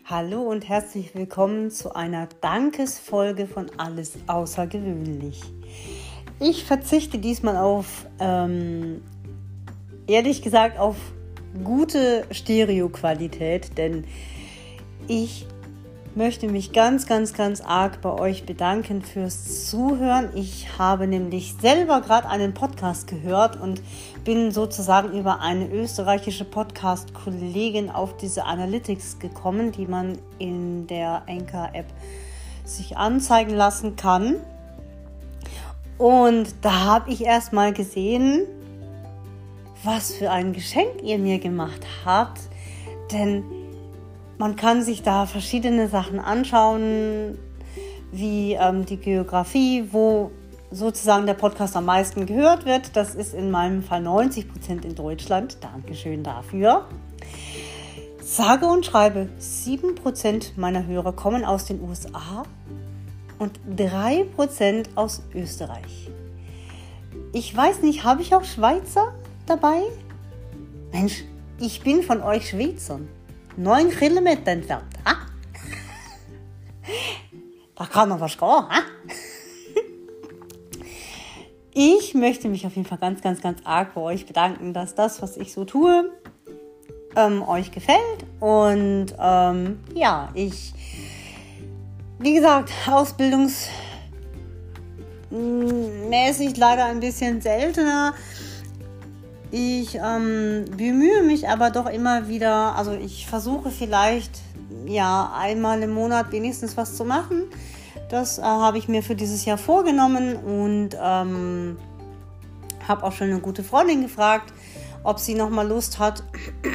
Hallo und herzlich willkommen zu einer Dankesfolge von Alles außergewöhnlich. Ich verzichte diesmal auf, ehrlich gesagt, auf gute Stereoqualität, denn ich möchte mich ganz arg bei euch bedanken fürs Zuhören. Ich habe nämlich selber gerade einen Podcast gehört und bin sozusagen über eine österreichische Podcast-Kollegin auf diese Analytics gekommen, die man in der Anchor-App sich anzeigen lassen kann. Und da habe ich erst mal gesehen, was für ein Geschenk ihr mir gemacht habt, denn man kann sich da verschiedene Sachen anschauen, wie die Geografie, wo sozusagen der Podcast am meisten gehört wird. Das ist in meinem Fall 90% in Deutschland. Dankeschön dafür. Sage und schreibe, 7% meiner Hörer kommen aus den USA und 3% aus Österreich. Ich weiß nicht, habe ich auch Schweizer dabei? Mensch, ich bin von euch Schweizern. 9 Kilometer entfernt. Ha? Da kann noch was gehen. Ha? Ich möchte mich auf jeden Fall ganz arg bei euch bedanken, dass das, was ich so tue, euch gefällt. Und wie gesagt, ausbildungsmäßig leider ein bisschen seltener. Ich bemühe mich aber doch immer wieder, also ich versuche vielleicht einmal im Monat wenigstens was zu machen. Das habe ich mir für dieses Jahr vorgenommen und habe auch schon eine gute Freundin gefragt, ob sie noch mal Lust hat,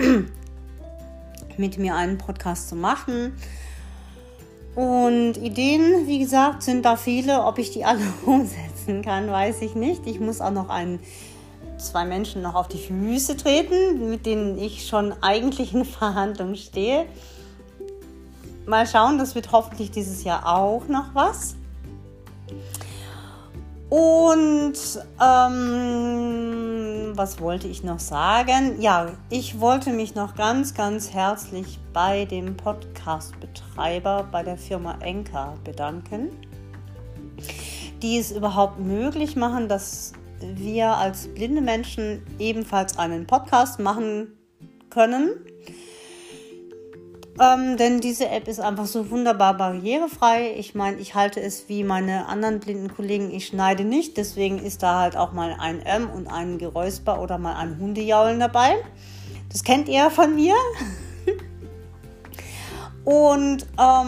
mit mir einen Podcast zu machen. Und Ideen, wie gesagt, sind da viele. Ob ich die alle umsetzen kann, weiß ich nicht. Ich muss auch noch 2 Menschen noch auf die Füße treten, mit denen ich schon eigentlich in Verhandlung stehe. Mal schauen, das wird hoffentlich dieses Jahr auch noch was. Und was wollte ich noch sagen? Ja, ich wollte mich noch ganz herzlich bei dem Podcast-Betreiber, bei der Firma Anchor bedanken, die es überhaupt möglich machen, dass wir als blinde Menschen ebenfalls einen Podcast machen können. Denn diese App ist einfach so wunderbar barrierefrei. Ich meine, ich halte es wie meine anderen blinden Kollegen, ich schneide nicht. Deswegen ist da halt auch mal ein und ein Geräusper oder mal ein Hundejaulen dabei. Das kennt ihr ja von mir. Und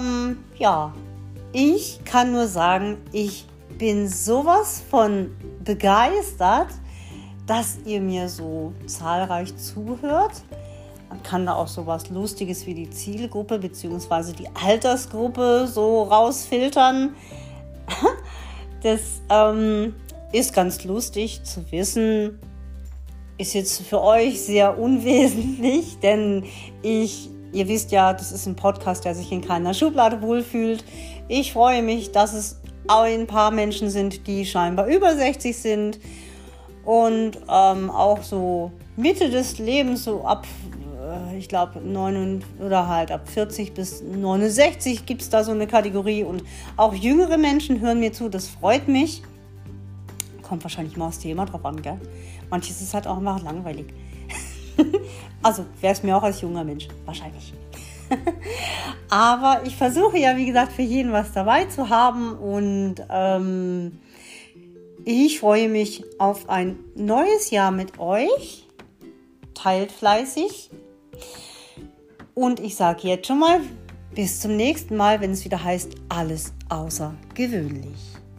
ich kann nur sagen, ich bin sowas von begeistert, dass ihr mir so zahlreich zuhört. Man kann da auch sowas Lustiges wie die Zielgruppe bzw. die Altersgruppe so rausfiltern. Das ist ganz lustig zu wissen. Ist jetzt für euch sehr unwesentlich, denn ihr wisst ja, das ist ein Podcast, der sich in keiner Schublade wohlfühlt. Ich freue mich, dass es ein paar Menschen sind, die scheinbar über 60 sind und auch so Mitte des Lebens, so ab, ich glaube, ab 40 bis 69 gibt es da so eine Kategorie und auch jüngere Menschen hören mir zu, das freut mich. Kommt wahrscheinlich mal aufs Thema drauf an, gell? Manches ist halt auch einfach langweilig. Also wäre es mir auch als junger Mensch, wahrscheinlich. Aber ich versuche ja, wie gesagt, für jeden was dabei zu haben und ich freue mich auf ein neues Jahr mit euch. Teilt fleißig. Und ich sage jetzt schon mal, bis zum nächsten Mal, wenn es wieder heißt, alles außergewöhnlich.